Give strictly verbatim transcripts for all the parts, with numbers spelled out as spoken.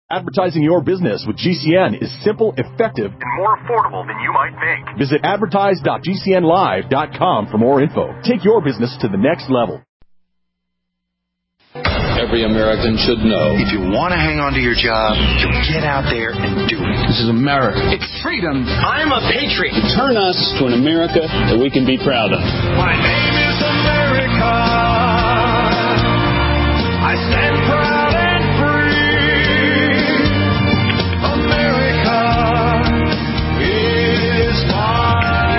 Advertising your business with G C N is simple, effective, and more affordable than you might think. Visit advertise dot g c n live dot com for more info. Take your business to the next level. Every American should know. If you want to hang on to your job, you get out there and do it. This is America. It's freedom. I'm a patriot. Turn us to an America that we can be proud of. My name is America. I stand proud and free. America is my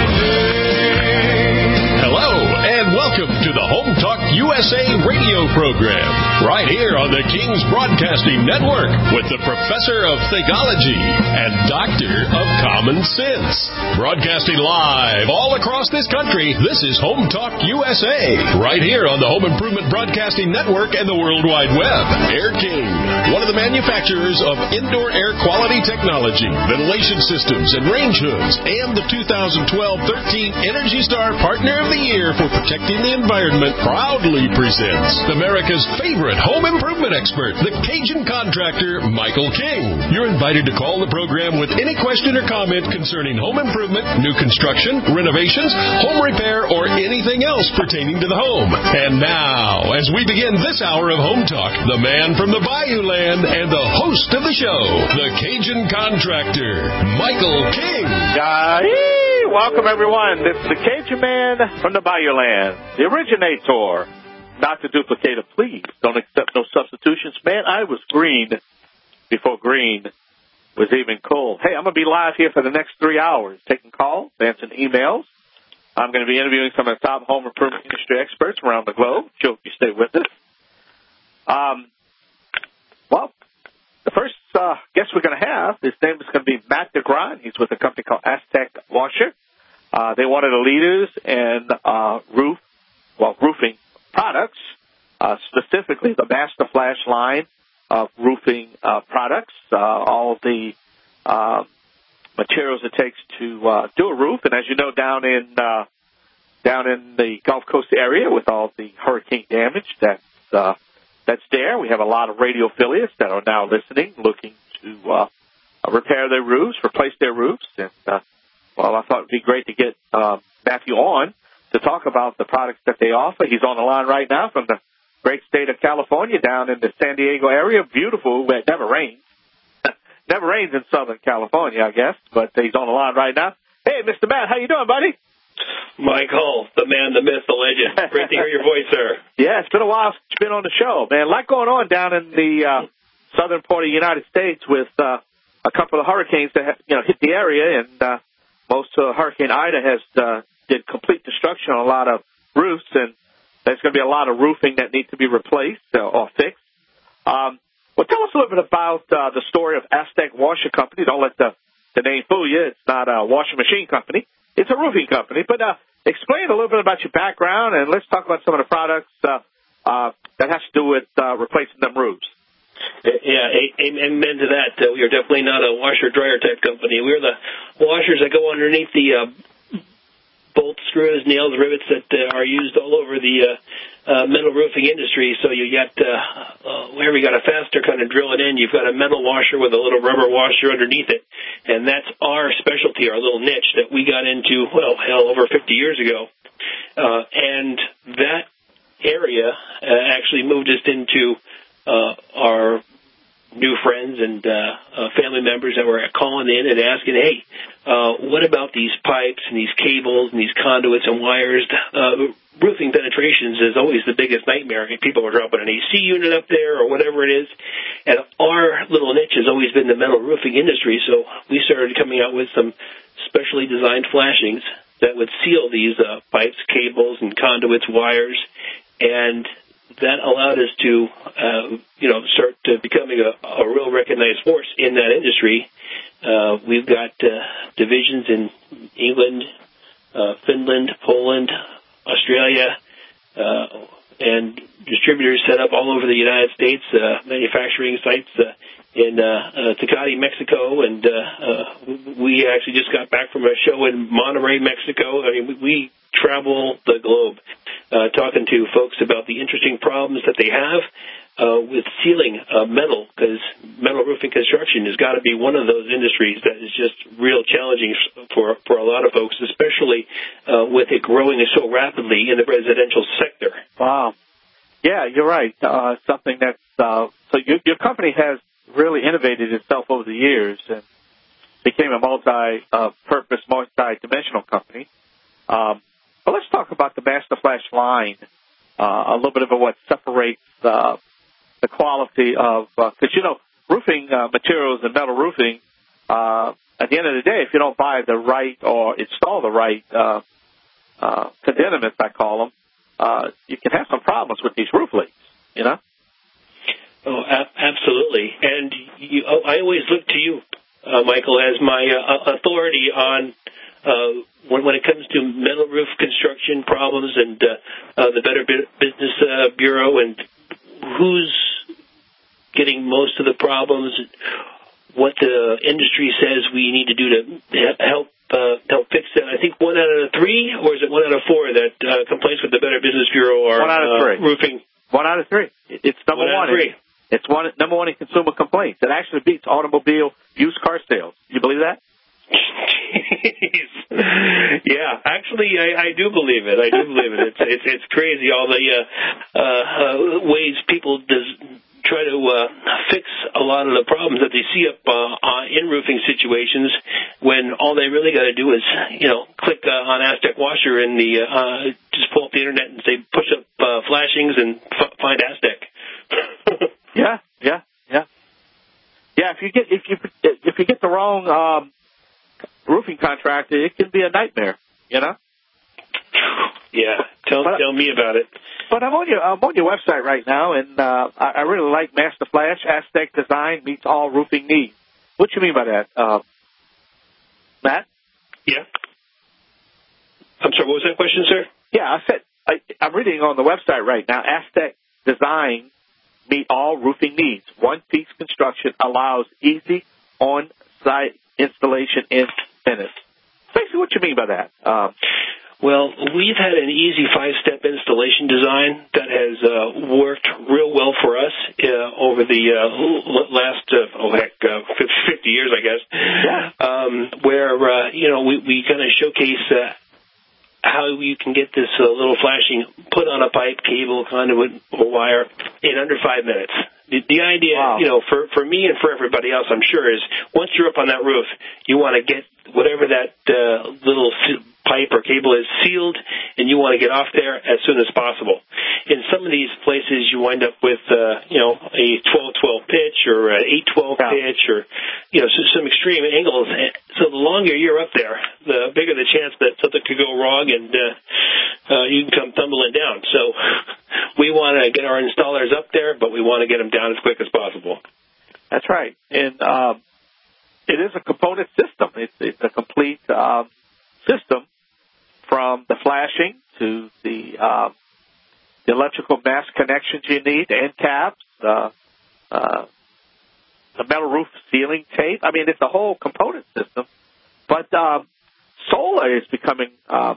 name. Hello, and welcome to the Home Talk U S A radio program, right here on the King's Broadcasting Network with the Professor of Thegology and Doctor of Common Sense. Broadcasting live all across this country, this is Home Talk U S A, right here on the Home Improvement Broadcasting Network and the World Wide Web. Air King, one of the manufacturers of indoor air quality technology, ventilation systems, and range hoods, and the two thousand twelve thirteen Energy Star Partner of the Year for protecting the environment, proudly presents America's favorite home improvement expert, the Cajun contractor, Michael King. You're invited to call the program with any question or comment concerning home improvement, new construction, renovations, home repair, or anything else pertaining to the home. And now, as we begin this hour of Home Talk, the man from the Bayou Land and the host of the show, the Cajun contractor, Michael King. Yahee! Welcome, everyone. This is the Cajun man from the Bayou Land, the originator. Not to duplicate it, please. Don't accept no substitutions. Man, I was green before green was even cool. Hey, I'm going to be live here for the next three hours, taking calls, answering emails. I'm going to be interviewing some of the top home improvement industry experts around the globe. Hope you stay with us. Um, well, the first uh, guest we're going to have, his name is going to be Matt DeGron. He's with a company called Aztec Washer. Uh, they're one of the leaders in uh, roof, well, roofing products, uh, specifically the Master Flash line of roofing uh, products, uh, all of the uh, materials it takes to uh, do a roof. And as you know, down in uh, down in the Gulf Coast area with all the hurricane damage that's uh, that's there, we have a lot of radio affiliates that are now listening, looking to uh, repair their roofs, replace their roofs. And uh, well, I thought it'd be great to get uh, Matthew on to talk about the products that they offer. He's on the line right now from the great state of California, down in the San Diego area. Beautiful, where it never rains. Never rains in Southern California, I guess, but he's on the line right now. Hey, Mister Matt, how you doing, buddy? Michael, the man, the myth, the legend. Great to hear your voice, sir. Yeah, it's been a while since you've been on the show, man. A lot going on down in the uh, southern part of the United States with uh, a couple of hurricanes that have, you know, hit the area, and uh, most uh, Hurricane Ida has uh, did complete destruction on a lot of roofs, and there's going to be a lot of roofing that needs to be replaced uh, or fixed. Um, well, tell us a little bit about uh, the story of Aztec Washer Company. Don't let the, the name fool you. It's not a washing machine company. It's a roofing company. But uh, explain a little bit about your background, and let's talk about some of the products uh, uh, that has to do with uh, replacing them roofs. Yeah, amen to that. Uh, we are definitely not a washer-dryer type company. We're the washers that go underneath the uh, bolts, screws, nails, rivets that uh, are used all over the uh, uh, metal roofing industry. So you got, uh, uh, wherever you got a fastener kind of drill it in, you've got a metal washer with a little rubber washer underneath it. And that's our specialty, our little niche that we got into, well, hell, over fifty years ago. Uh, and that area uh, actually moved us into uh, our new friends and uh, uh, family members that were calling in and asking, hey, uh, what about these pipes and these cables and these conduits and wires? Uh, roofing penetrations is always the biggest nightmare. I mean, people are dropping an A C unit up there or whatever it is. And our little niche has always been the metal roofing industry, so we started coming out with some specially designed flashings that would seal these uh, pipes, cables, and conduits, wires, and that allowed us to, uh, you know, start to becoming a, a real recognized force in that industry. Uh, we've got uh, divisions in England, uh, Finland, Poland, Australia, uh, and distributors set up all over the United States, uh, manufacturing sites uh, in uh, uh, Tecate, Mexico, and uh, uh, we actually just got back from a show in Monterrey, Mexico. I mean, we, we travel the globe. uh, talking to folks about the interesting problems that they have uh, with sealing uh, metal, because metal roofing construction has got to be one of those industries that is just real challenging for for a lot of folks, especially uh, with it growing so rapidly in the residential sector. Wow. Yeah, you're right. Uh, something that's uh, so your, your company has really innovated itself over the years and became a multi-purpose, uh, multi-dimensional company. Um, but let's talk about the Masterflash line, uh, a little bit of what separates uh, the quality of, because, uh, you know, roofing uh, materials and metal roofing, uh, at the end of the day, if you don't buy the right or install the right uh, uh, condemnments, I call them, uh, you can have some problems with these roof leaks, you know? Oh, a- absolutely. And you, oh, I always look to you, uh, Michael, as my uh, authority on uh, when, when it comes to metal roof construction problems and uh, uh, the Better Business uh, Bureau and who's getting most of the problems, what the industry says we need to do to help uh, help fix that. I think one out of three, or is it one out of four that uh, complaints with the Better Business Bureau are one out of three. Uh, roofing? One out of three. It's number one. one. Out of three. It's one number one in consumer complaints. It actually beats automobile used car sales. You believe that? Jeez. Yeah, actually, I, I do believe it. I do believe it. It's it's, it's crazy all the uh, uh, ways people does try to uh, fix a lot of the problems that they see up uh, uh, in roofing situations, when all they really got to do is, you know, click uh, on Aztec Washer and the uh, just pull up the internet and say push up uh, flashings and f- find Aztec. Yeah, yeah, yeah, yeah. If you get if you if you get the wrong um, roofing contractor, it can be a nightmare. You know. Yeah, tell but, tell me about it. But I'm on your I'm on your website right now, and uh, I, I really like Masterflash. Aztec Design meets all roofing needs. What you mean by that, uh, Matt? Yeah. I'm sorry. What was that question, sir? Yeah, I said I, I'm reading on the website right now. Aztec Design meet all roofing needs. One-piece construction allows easy on-site installation in minutes. Basically, what you mean by that? Um, well, we've had an easy five-step installation design that has uh, worked real well for us uh, over the uh, last, uh, oh heck, uh, fifty years, I guess. Yeah. Um, where uh, you know we we kind of showcase. Uh, how you can get this uh, little flashing put on a pipe, cable, conduit, or wire in under five minutes. The, the idea, wow. you know, for, for me and for everybody else, I'm sure, is once you're up on that roof, you want to get whatever that uh, little pipe or cable is sealed, and you want to get off there as soon as possible. In some of these places, you wind up with, uh, you know, a twelve twelve pitch or an eight twelve yeah. pitch or, you know, so some extreme angles. So the longer you're up there, the bigger the chance that something could go wrong and uh, uh, you can come tumbling down. So we want to get our installers up there, but we want to get them down as quick as possible. That's right. And um, it is a component system. It's, it's a complete um, system, from the flashing to the, uh, the electrical mass connections you need, the end caps, uh, uh, the metal roof sealing tape. I mean, it's a whole component system. But um, solar is becoming uh,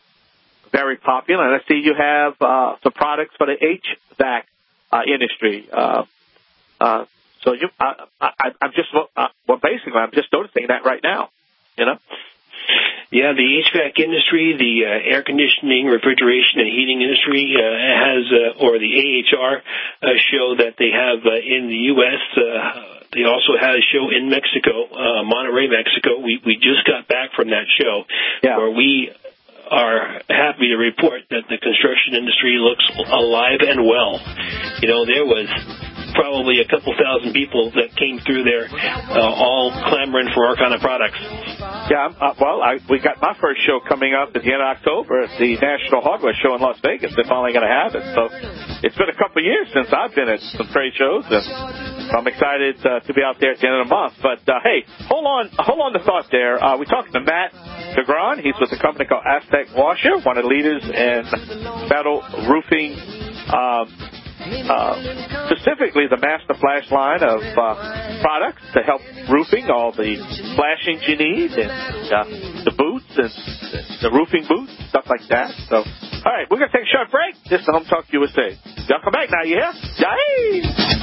very popular, and I see you have uh, some products for the H V A C uh, industry. Uh, uh, so you, I, I, I'm just, uh, well, basically, I'm just noticing that right now. You know. Yeah, the H V A C industry, the uh, air conditioning, refrigeration, and heating industry uh, has, uh, or the A H R uh, show that they have uh, in the U S. Uh, they also had a show in Mexico, uh, Monterrey, Mexico. We we just got back from that show, yeah. where we are happy to report that the construction industry looks alive and well. You know, there was probably a couple thousand people that came through there, uh, all clamoring for our kind of products. Yeah, uh, well, I, we got my first show coming up at the end of October at the National Hardware Show in Las Vegas. They're finally going to have it. So it's been a couple of years since I've been at some trade shows, and I'm excited uh, to be out there at the end of the month. But, uh, hey, hold on hold on the thought there. Uh, we're talking to Matt DeGron. He's with a company called Aztec Washer, one of the leaders in metal roofing, um, uh, specifically the Masterflash line of uh, products to help roofing, all the flashings you need, and uh, the boots and the roofing boots, stuff like that. So All right, we're going to take a short break. This is the Home Talk U S A. Y'all come back now, you hear? Yay!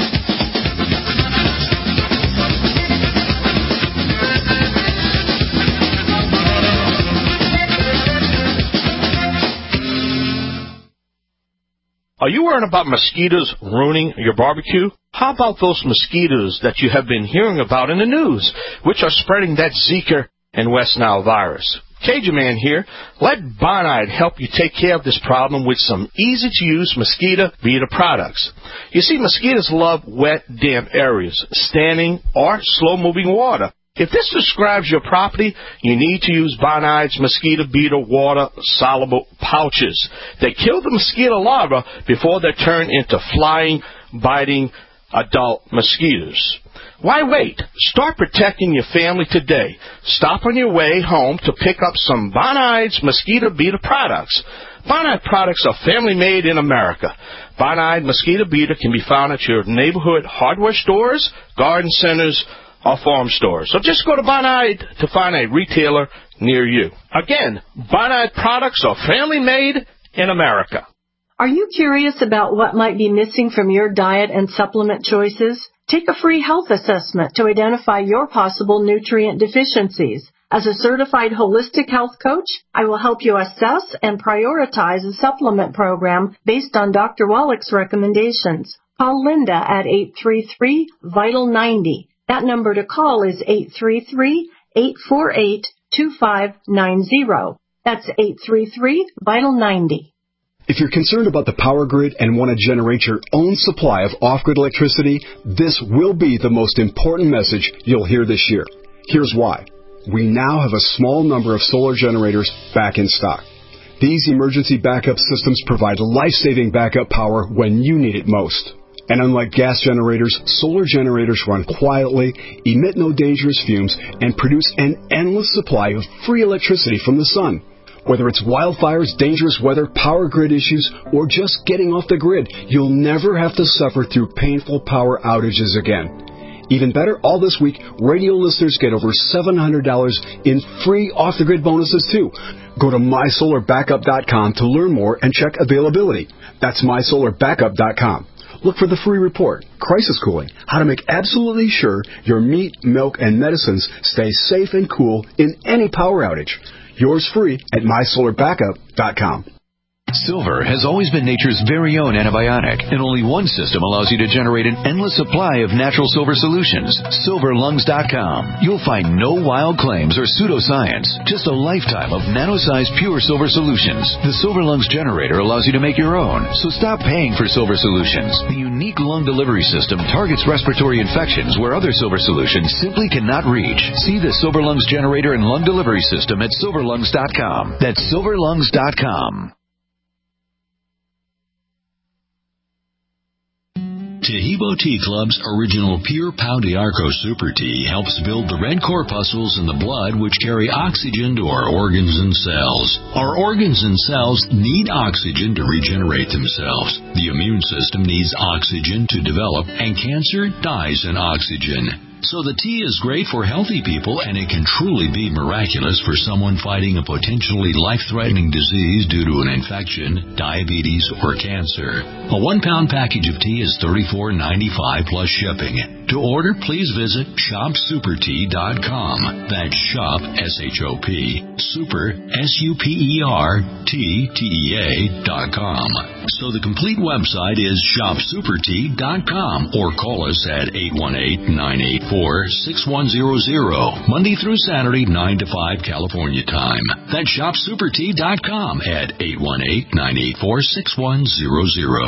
Are you worried about mosquitoes ruining your barbecue? How about those mosquitoes that you have been hearing about in the news, which are spreading that Zika and West Nile virus? Cajun Man here. Let Bonide help you take care of this problem with some easy-to-use mosquito beater products. You see, mosquitoes love wet, damp areas, standing or slow-moving water. If this describes your property, you need to use Bonide's mosquito beater water soluble pouches. They kill the mosquito larvae before they turn into flying, biting adult mosquitoes. Why wait? Start protecting your family today. Stop on your way home to pick up some Bonide's mosquito beater products. Bonide products are family-made in America. Bonide mosquito beater can be found at your neighborhood hardware stores, garden centers, or farm stores. So just go to Bonide to find a retailer near you. Again, Bonide products are family-made in America. Are you curious about what might be missing from your diet and supplement choices? Take a free health assessment to identify your possible nutrient deficiencies. As a certified holistic health coach, I will help you assess and prioritize a supplement program based on Doctor Wallach's recommendations. Call Linda at eight three three, vital ninety. That number to call is eight three three, eight four eight, two five nine zero. That's eight three three, vital ninety. If you're concerned about the power grid and want to generate your own supply of off-grid electricity, this will be the most important message you'll hear this year. Here's why. We now have a small number of solar generators back in stock. These emergency backup systems provide life-saving backup power when you need it most. And unlike gas generators, solar generators run quietly, emit no dangerous fumes, and produce an endless supply of free electricity from the sun. Whether it's wildfires, dangerous weather, power grid issues, or just getting off the grid, you'll never have to suffer through painful power outages again. Even better, all this week, radio listeners get over seven hundred dollars in free off-the-grid bonuses, too. Go to my solar backup dot com to learn more and check availability. That's my solar backup dot com. Look for the free report, Crisis Cooling, how to make absolutely sure your meat, milk, and medicines stay safe and cool in any power outage. Yours free at my solar backup dot com. Silver has always been nature's very own antibiotic, and only one system allows you to generate an endless supply of natural silver solutions. silver lungs dot com. You'll find no wild claims or pseudoscience, just a lifetime of nano-sized pure silver solutions. The Silver Lungs generator allows you to make your own, so stop paying for silver solutions. The unique lung delivery system targets respiratory infections where other silver solutions simply cannot reach. See the Silver Lungs generator and lung delivery system at silver lungs dot com. That's silver lungs dot com. Tahibo Tea Club's original Pure Pau d'Arco Super Tea helps build the red corpuscles in the blood which carry oxygen to our organs and cells. Our organs and cells need oxygen to regenerate themselves. The immune system needs oxygen to develop, and cancer dies in oxygen. So the tea is great for healthy people, and it can truly be miraculous for someone fighting a potentially life-threatening disease due to an infection, diabetes, or cancer. A one-pound package of tea is thirty-four ninety-five plus shipping. To order, please visit shop super tea dot com. That's shop, S H O P, super, S U P E R, T, T E A, dot com. So the complete website is shop super tea dot com, or call us at eight one eight, nine eight four, six one zero zero, Monday through Saturday, nine to five California time. That's shop super tea dot com at eight one eight, nine eight four, six one zero zero.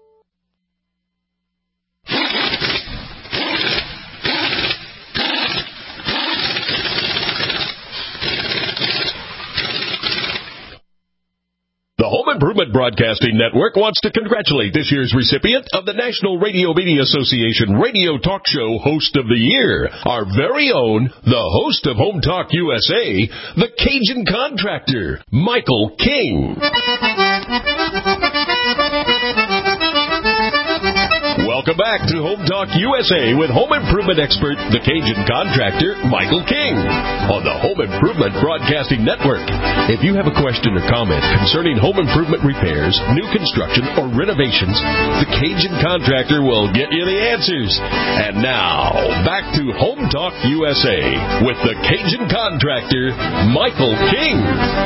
The Home Improvement Broadcasting Network wants to congratulate this year's recipient of the National Radio Media Association Radio Talk Show Host of the Year, our very own, the host of Home Talk U S A, the Cajun Contractor, Michael King. Welcome back to Home Talk U S A with home improvement expert, the Cajun contractor, Michael King, on the Home Improvement Broadcasting Network. If you have a question or comment concerning home improvement repairs, new construction, or renovations, the Cajun contractor will get you the answers. And now, back to Home Talk U S A with the Cajun contractor, Michael King.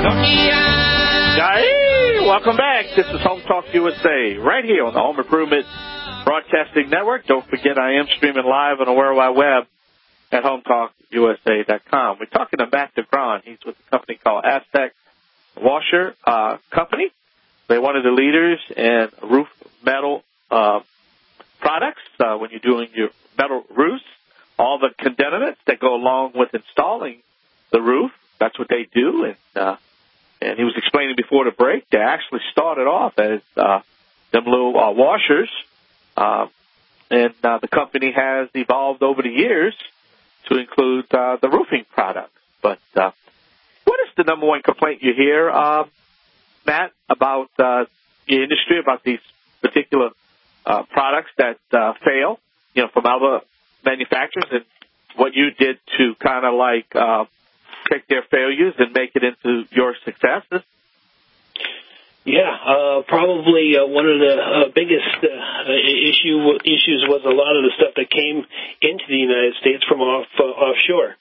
Hey, welcome back. This is Home Talk U S A, right here on the Home Improvement Broadcasting Network. Don't forget, I am streaming live on the World Wide Web at home talk U S A dot com. We're talking to Matt DeGron. He's with a company called Aztec Washer uh, Company. They're one of the leaders in roof metal uh, products. Uh, when you're doing your metal roofs, all the condensate that go along with installing the roof, that's what they do. And uh, and he was explaining before the break, they actually started off as uh, them little uh, washers. Uh, and uh, the company has evolved over the years to include uh, the roofing products. But uh, what is the number one complaint you hear, uh, Matt, about uh, the industry, about these particular uh, products that uh, fail, you know, from other manufacturers, and what you did to kind of like uh, take their failures and make it into your successes? Yeah, uh, probably uh, one of the uh, biggest uh, issue issues was a lot of the stuff that came into the United States from off uh, offshore.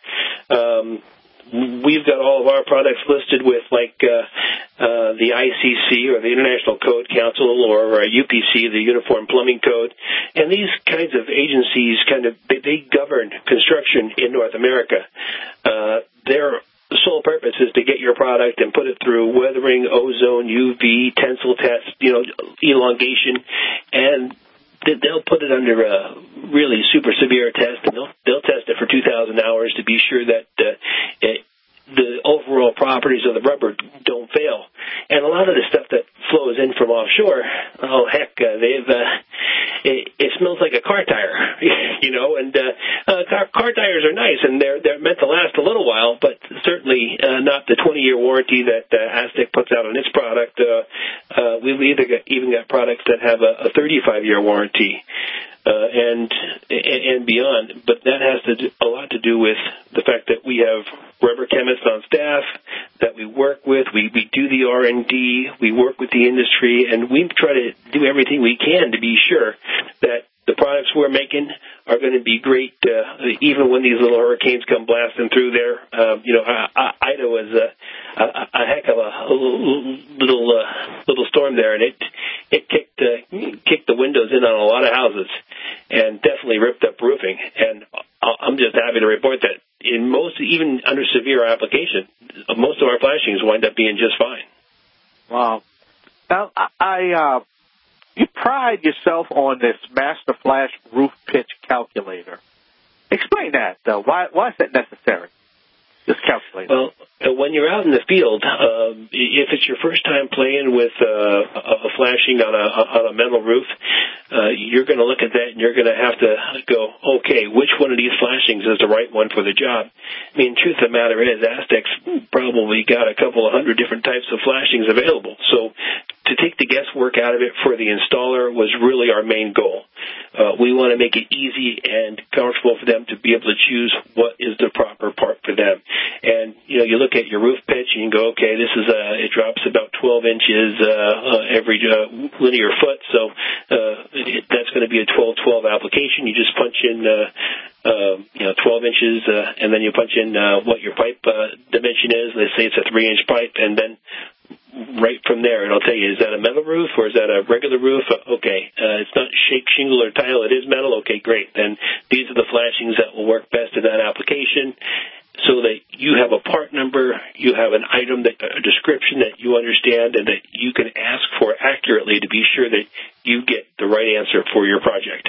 Um, we've got all of our products listed with like uh, uh, the I C C, or the International Code Council, or uh, U P C, the Uniform Plumbing Code, and these kinds of agencies kind of they, they govern construction in North America. Uh, they're The sole purpose is to get your product and put it through weathering, ozone, U V, tensile test, you know, elongation, and they'll put it under a really super severe test, and they'll they'll test it for two thousand hours to be sure that uh, it, the overall properties of the rubber don't fail. And a lot of the stuff that flows in from offshore, oh heck, uh, they've uh, it, it smells like a car tire, you know. And uh, uh, car, car tires are nice, and they're they're meant to last a little while, but certainly uh, not the twenty-year warranty that uh, Aztec puts out on its product. Uh, uh, we've either got, even got products that have a, a thirty-five-year warranty. Uh, and and beyond, but that has to do, a lot to do with the fact that we have rubber chemists on staff that we work with. We we do the R and D, we work with the industry, and we try to do everything we can to be sure that the products we're making are going to be great, uh, even when these little hurricanes come blasting through there. Uh, you know, I, I, Ida was a, a, a heck of a, a little uh, little storm there, and it it kicked uh, kicked the windows in on a lot of houses, and definitely ripped up roofing. And I'm just happy to report that in most, even under severe application, most of our flashings wind up being just fine. Wow. Now, I, uh, you pride yourself on this Master Flash Roof Pitch Calculator. Explain that, though. Why, why is that necessary, this calculator? Well, when you're out in the field, uh, if it's your first time playing with uh, a flashing on a, on a metal roof, uh, you're going to look at that and you're going to have to go, okay, which one of these flashings is the right one for the job? I mean, truth of the matter is, Aztec's probably got a couple of hundred different types of flashings available. So to take the guesswork out of it for the installer was really our main goal. Uh, we want to make it easy and comfortable for them to be able to choose what is the proper part for them. And, you know, you look at your roof pitch and you go, okay, this is a, it drops about twelve inches uh, uh, every uh, linear foot, so uh, it, that's going to be a twelve twelve application. You just punch in, uh, uh, you know, twelve inches, uh, and then you punch in uh, what your pipe uh, dimension is. Let's say it's a three-inch pipe, and then right from there, it'll tell you, is that a metal roof or is that a regular roof? Okay, uh, it's not shake, shingle, or tile. It is metal. Okay, great. Then these are the flashings that will work best in that application, so that you have a part number, you have an item, that a description that you understand, and that you can ask for accurately to be sure that you get the right answer for your project.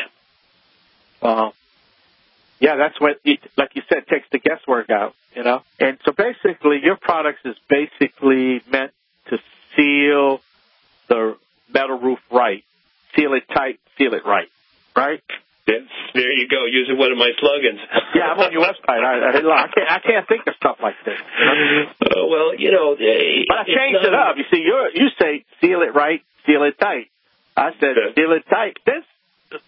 Wow. Yeah, that's what, it, like you said, takes the guesswork out, you know. And so basically, your products is basically meant to seal the metal roof right. Seal it tight, seal it right. Right? Yes, there you go, using one of my slogans. Yeah, I'm on your website. I, I, I, can't, I can't think of stuff like this. You know? uh, well, you know. Uh, but I changed it up. You see, you're, you say seal it right, seal it tight. I said seal it tight. This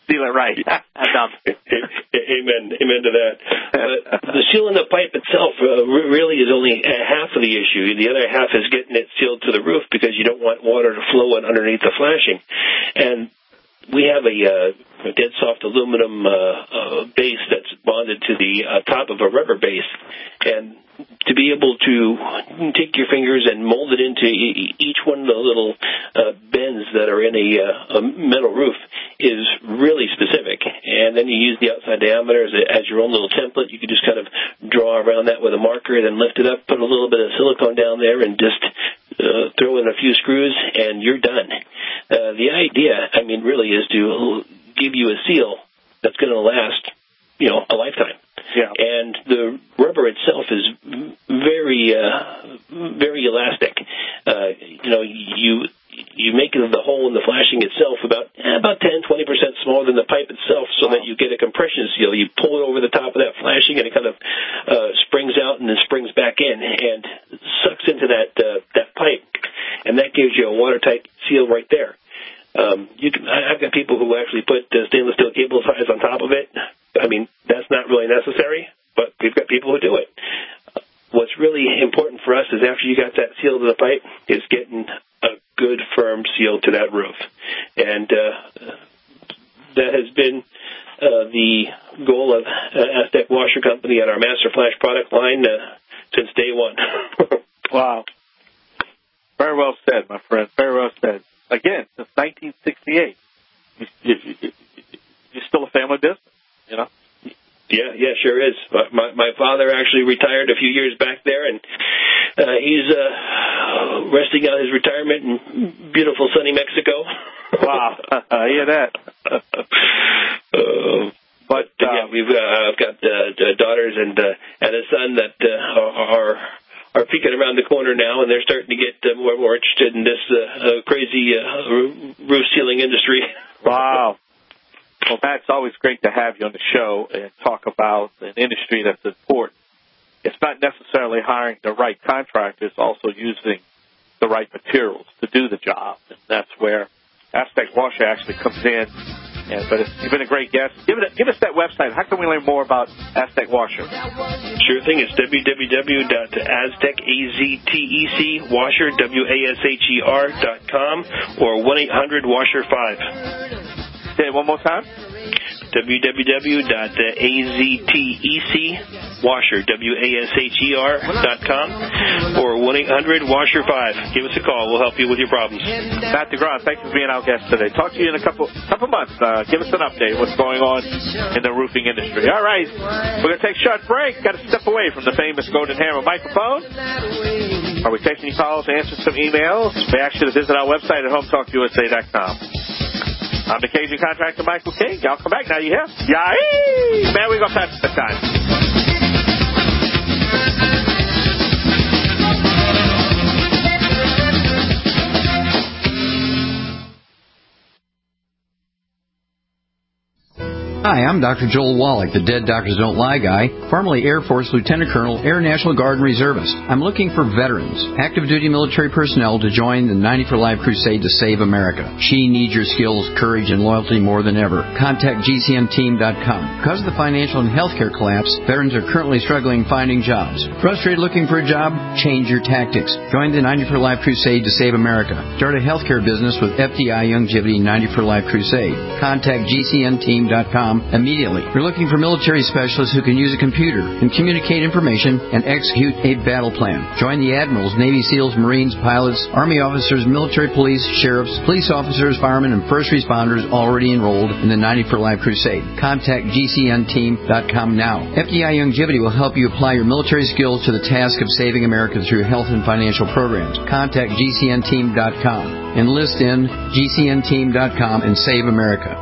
seal it right. Amen. Amen to that. But the seal in the pipe itself uh, really is only half of the issue. The other half is getting it sealed to the roof because you don't want water to flow in underneath the flashing. And we have a, uh, a dead soft aluminum uh, uh, base that's bonded to the uh, top of a rubber base. And to be able to take your fingers and mold it into e- each one of the little uh, bends that are in a, uh, a metal roof is really specific. And then you use the outside diameter as, a, as your own little template. You can just kind of draw around that with a marker, then lift it up, put a little bit of silicone down there, and just uh, throw in a few screws, and you're done. Uh, the idea, I mean, really is to give you a seal that's going to last, you know, a lifetime. Yeah. And the rubber itself is very, uh, very elastic. Uh, you know, you you make the hole in the flashing itself about eh, about ten, twenty percent smaller than the pipe itself, so wow. that you get a compression seal. You pull it over the top of that flashing, and it kind of uh, springs out and then springs back in and sucks into that uh, that pipe, and that gives you a watertight seal right there. Um, you can, I've got people who actually put uh, stainless steel cable ties on top of it. I mean, that's not really necessary, but we've got people who do it. Uh, what's really important for us is after you got that seal to the pipe, is getting a good, firm seal to that roof. And uh, that has been uh, the goal of uh, Aztec Washer Company and our Master Flash product line uh, since day one. Wow. Very well said, my friend. Very well said. Again, since nineteen sixty-eight, you, you, you, you're still a family business, you know? Yeah, yeah, sure is. My my father actually retired a few years back there, and uh, he's uh, resting out his retirement in beautiful sunny Mexico. Wow, I hear that. uh, but uh, yeah, we've uh, I've got uh, daughters and uh, and a son that uh, are. are peeking around the corner now, and they're starting to get uh, more and more interested in this uh, uh, crazy uh, roof sealing industry. Wow. Well, Matt, it's always great to have you on the show and talk about an industry that's important. It's not necessarily hiring the right contractor, it's also using the right materials to do the job. And that's where Aztec Washer actually comes in. And, but it's, you've been a great guest. Give, it a, give us that website. How can we learn more about Aztec Washer? Sure thing. It's w w w dot aztec washer dot com or one eight hundred washer five. Say it one more time. w w w dot aztec washer dot com or one eight hundred washer five. Give us a call. We'll help you with your problems. Matt DeGraw, thanks for being our guest today. Talk to you in a couple couple months. Uh, give us an update what's going on in the roofing industry. All right. We're going to take a short break. Got to step away from the famous Golden Hammer microphone. Are we taking your calls, answering some emails? We ask you to visit our website at home talk u s a dot com. I'm the Cajun contractor, Michael King. Y'all come back now, you hear? Yay! Man, we're going to pass the time. Hi, I'm Doctor Joel Wallach, the Dead Doctors Don't Lie guy, formerly Air Force Lieutenant Colonel, Air National Guard and Reservist. I'm looking for veterans, active duty military personnel to join the ninety for Life crusade to save America. She needs your skills, courage, and loyalty more than ever. Contact G C N team dot com. Because of the financial and healthcare collapse, veterans are currently struggling finding jobs. Frustrated looking for a job? Change your tactics. Join the ninety for Life crusade to save America. Start a healthcare business with F D I Youngevity ninety for Life crusade. Contact G C N team dot com immediately. We're looking for military specialists who can use a computer and communicate information and execute a battle plan. Join the admirals, Navy SEALs, Marines, pilots, Army officers, military police, sheriffs, police officers, firemen, and first responders already enrolled in the ninety for Life crusade. Contact G C N team dot com now. F D I Youngevity will help you apply your military skills to the task of saving America through health and financial programs. Contact G C N team dot com. Enlist in G C N team dot com and save America.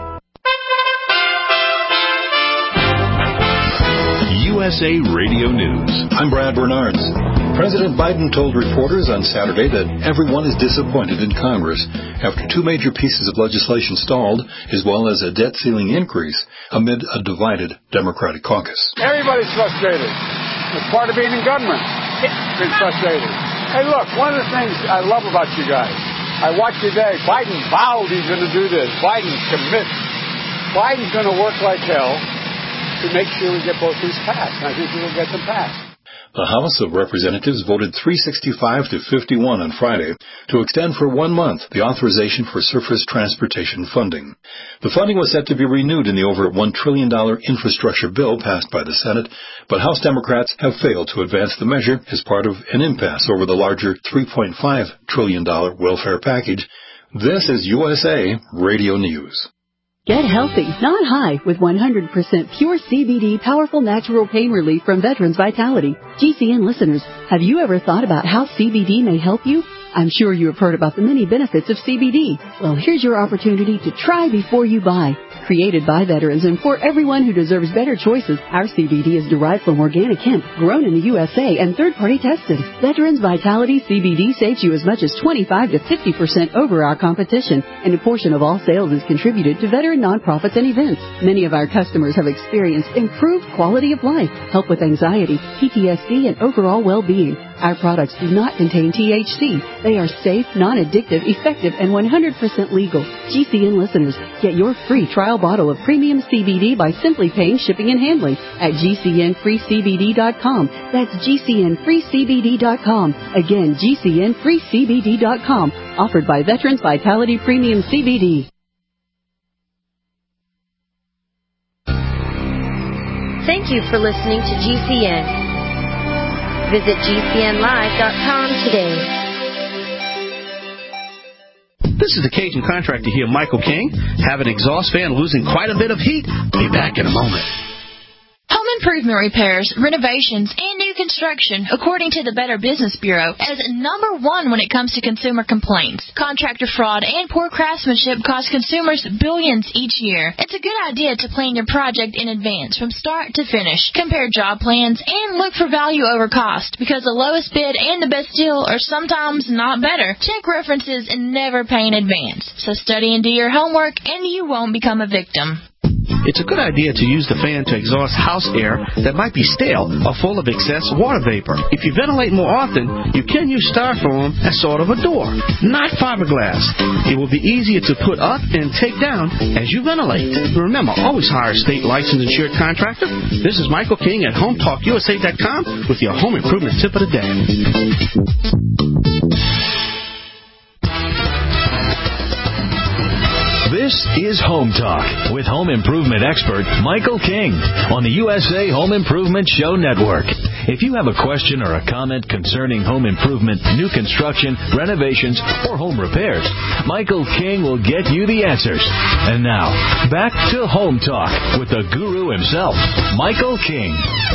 U S A Radio News. I'm Brad Bernards. President Biden told reporters on Saturday that everyone is disappointed in Congress after two major pieces of legislation stalled, as well as a debt ceiling increase amid a divided Democratic caucus. Everybody's frustrated. It's part of being in government. It's frustrated. Hey, look, one of the things I love about you guys, I watch you today. Biden vowed he's going to do this. Biden commits. Biden's going to work like hell to make sure we get both these passed. And I think we will get them passed. The House of Representatives voted three sixty-five to fifty-one on Friday to extend for one month the authorization for surface transportation funding. The funding was set to be renewed in the over one trillion dollars infrastructure bill passed by the Senate, but House Democrats have failed to advance the measure as part of an impasse over the larger three point five trillion dollars welfare package. This is U S A Radio News. Get healthy, not high, with one hundred percent pure C B D powerful natural pain relief from Veterans Vitality. G C N listeners, have you ever thought about how C B D may help you? I'm sure you have heard about the many benefits of C B D. Well, here's your opportunity to try before you buy. Created by veterans and for everyone who deserves better choices, our C B D is derived from organic hemp, grown in the U S A, and third-party tested. Veterans Vitality C B D saves you as much as twenty-five to fifty percent over our competition, and a portion of all sales is contributed to veteran nonprofits and events. Many of our customers have experienced improved quality of life, help with anxiety, P T S D, and overall well-being. Our products do not contain T H C. They are safe, non-addictive, effective, and one hundred percent legal. G C N listeners, get your free trial bottle of premium C B D by simply paying shipping and handling at G C N free C B D dot com. That's G C N free C B D dot com. Again, G C N free C B D dot com. Offered by Veterans Vitality Premium C B D. Thank you for listening to G C N. Visit G C N live dot com today. This is the Cajun contractor here, Michael King. Have an exhaust fan losing quite a bit of heat? Be back in a moment. Home improvement repairs, renovations, and new construction, according to the Better Business Bureau, is number one when it comes to consumer complaints. Contractor fraud and poor craftsmanship cost consumers billions each year. It's a good idea to plan your project in advance from start to finish. Compare job plans and look for value over cost, because the lowest bid and the best deal are sometimes not better. Check references and never pay in advance. So study and do your homework, and you won't become a victim. It's a good idea to use the fan to exhaust house air that might be stale or full of excess water vapor. If you ventilate more often, you can use styrofoam as sort of a door, not fiberglass. It will be easier to put up and take down as you ventilate. Remember, always hire a state licensed insured contractor. This is Michael King at Home Talk U S A dot com with your home improvement tip of the day. This is Home Talk with home improvement expert Michael King on the U S A Home Improvement Show Network. If you have a question or a comment concerning home improvement, new construction, renovations, or home repairs, Michael King will get you the answers. And now, back to Home Talk with the guru himself, Michael King.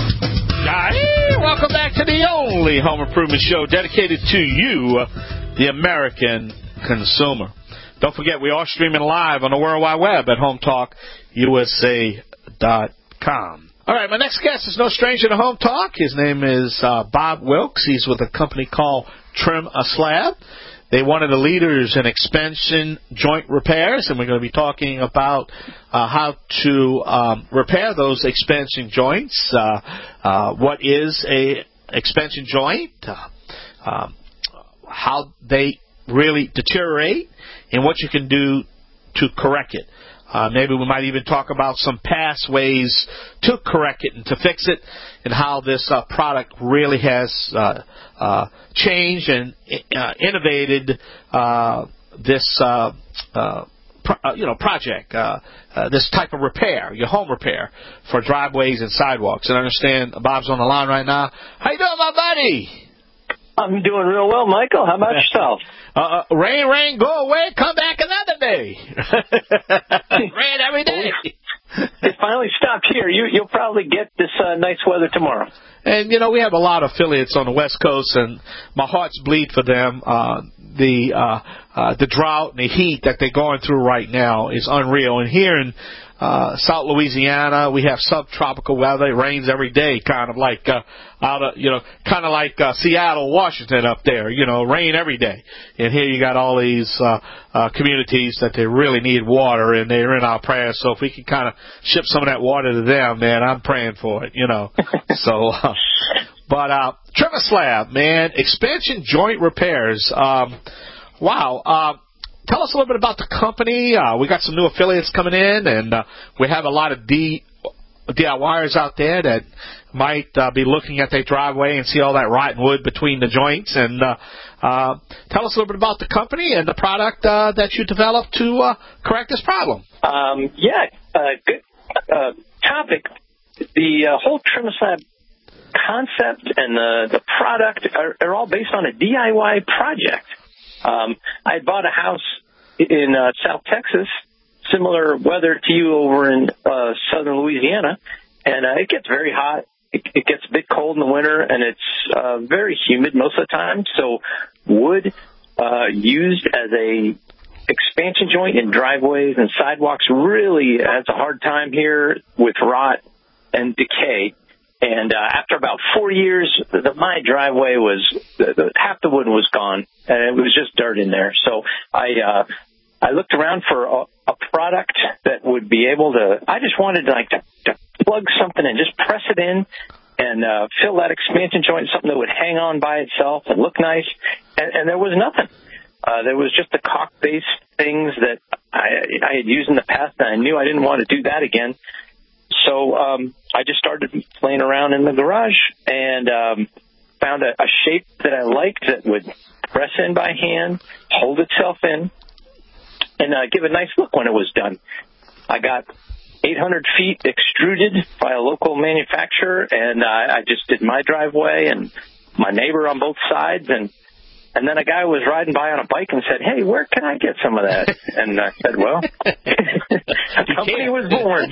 Hey, welcome back to the only home improvement show dedicated to you, the American consumer. Don't forget, we are streaming live on the World Wide Web at home talk U S A dot com. All right, my next guest is no stranger to Home Talk. His name is uh, Bob Wilkes. He's with a company called Trim a Slab. They're one of the leaders in expansion joint repairs, and we're going to be talking about uh, how to um, repair those expansion joints. Uh, uh, what is a expansion joint? Uh, um, how they really deteriorate, and what you can do to correct it. Uh, maybe we might even talk about some past ways to correct it and to fix it, and how this uh, product really has uh, uh, changed and uh, innovated uh, this uh, uh, pro- uh, you know project, uh, uh, this type of repair, your home repair for driveways and sidewalks. And I understand Bob's on the line right now. How you doing, my buddy? I'm doing real well, Michael. How about yourself? Uh, uh, rain, rain, go away, come back another day. Rain every day. It finally stopped here. You, you'll probably get this uh, nice weather tomorrow. And, you know, we have a lot of affiliates on the West Coast, and my heart's bleed for them. Uh, the uh, uh, the drought and the heat that they're going through right now is unreal. And here in uh, South Louisiana, we have subtropical weather. It rains every day, kind of like uh, out of, you know, kind of like uh, Seattle, Washington up there. You know, rain every day. And here you got all these uh, uh, communities that they really need water, and they're in our prayers. So if we can kind of ship some of that water to them, man, I'm praying for it. You know, so. Uh, But uh, Trim a Slab, man, expansion joint repairs. Um, wow. Uh, tell us a little bit about the company. Uh, we got some new affiliates coming in, and uh, we have a lot of D, DIYers out there that might uh, be looking at their driveway and see all that rotten wood between the joints. And uh, uh, tell us a little bit about the company and the product uh, that you developed to uh, correct this problem. Um, yeah, uh, good uh, topic. The uh, whole TrimSlab concept and the, the product are, are all based on a D I Y project. Um, I had bought a house in uh, South Texas, similar weather to you over in uh, southern Louisiana, and uh, it gets very hot. It, it gets a bit cold in the winter, and it's uh, very humid most of the time. So wood uh, used as a expansion joint in driveways and sidewalks really has a hard time here with rot and decay. And uh, after about four years, the, my driveway was the, the, half the wood was gone, and it was just dirt in there. So I uh, I looked around for a, a product that would be able to. I just wanted to like to, to plug something and just press it in and uh, fill that expansion joint, something that would hang on by itself and look nice. And, and there was nothing. Uh, there was just the caulk-based things that I, I had used in the past, and I knew I didn't want to do that again. So um, I just started playing around in the garage and um, found a, a shape that I liked that would press in by hand, hold itself in, and uh, give a nice look when it was done. I got eight hundred feet extruded by a local manufacturer, and uh, I just did my driveway and my neighbor on both sides, and And then a guy was riding by on a bike and said, "Hey, where can I get some of that?" And I said, "Well, a company was born."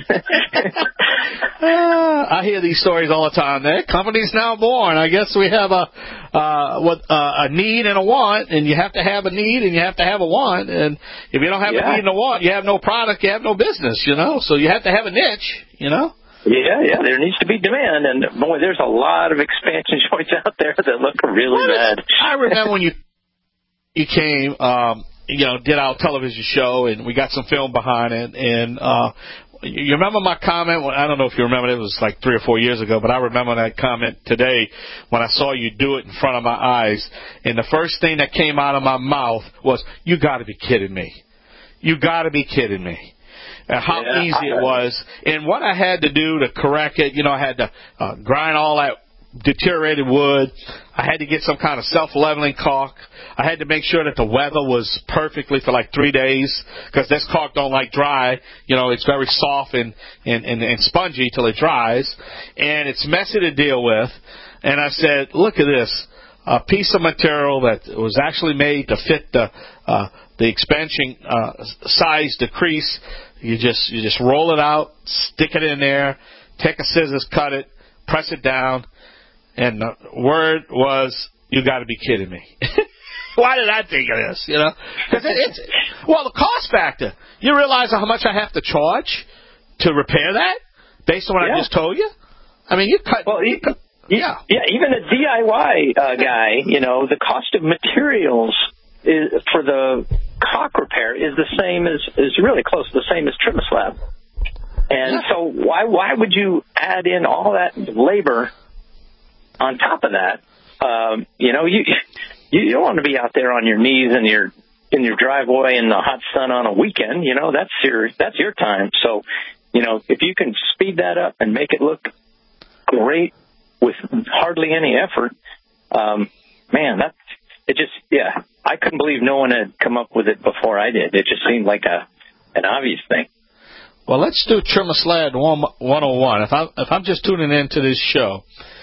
uh, I hear these stories all the time. The company's now born. I guess we have a uh, what uh, a need and a want, and you have to have a need and you have to have a want. And if you don't have yeah. a need and a want, you have no product, you have no business. You know, so you have to have a niche. You know. Yeah, yeah, there needs to be demand, and boy, there's a lot of expansion joints out there that look really bad. I remember when you you came, um, you know, did our television show, and we got some film behind it, and uh, you remember my comment? Well, I don't know if you remember, it was like three or four years ago, but I remember that comment today when I saw you do it in front of my eyes, and the first thing that came out of my mouth was, "You got to be kidding me. You got to be kidding me." Uh, how yeah, easy it was, and what I had to do to correct it. You know, I had to uh, grind all that deteriorated wood. I had to get some kind of self-leveling caulk. I had to make sure that the weather was perfectly for like three days because this caulk don't like dry. You know, it's very soft and, and, and, and spongy till it dries, and it's messy to deal with. And I said, look at this. A piece of material that was actually made to fit the uh, the expansion uh, size decrease. You just you just roll it out, stick it in there, take a scissors, cut it, press it down, and the word was, "You got to be kidding me." Why did I think of this? You know, because it, it's well the cost factor. You realize how much I have to charge to repair that based on what yeah. I just told you. I mean, you cut. Well, you, cut yeah, yeah. Even a D I Y uh, guy, you know, the cost of materials is, for the caulk repair is the same as is really close to the same as TrimSlab. And yeah. so why why would you add in all that labor on top of that? Um, you know, you you don't want to be out there on your knees in your in your driveway in the hot sun on a weekend. You know, that's your that's your time. So, you know, if you can speed that up and make it look great with hardly any effort, um, man, that it just yeah. I couldn't believe no one had come up with it before I did. It just seemed like a an obvious thing. Well, let's do TrimSlab one oh one. If I'm, if I'm just tuning into this show,